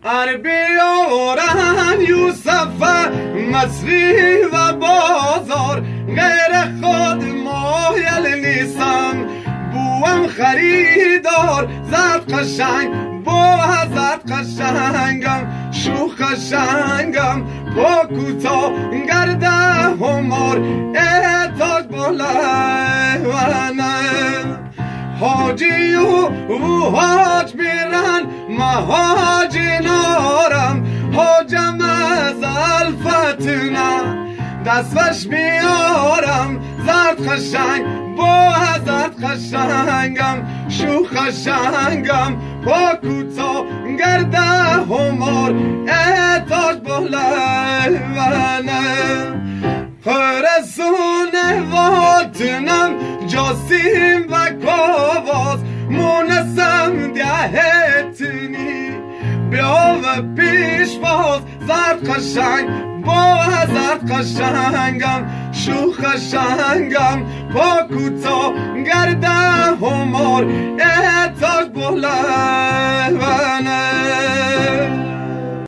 بیارم یوسف مصری و بازار، غیر خود مایل نیستم بوم خریدار. زد قشنگ با زد قشنگم شو قشنگم با کوتا گرده همار اتاج بلونه. حاجی و حاج میرن مهاج نارم، حاجم از الفتنه دستش میارم. زرد قشنگ با زرد قشنگم شو قشنگم با کوتا گرده همار اتاج بلونه. خرسون واتنم جاسیم و کاواز مونسم دهتنی بیا و پیش باز. زرد قشنگ با زرد قشنگم شو قشنگم با کوتا گرده همار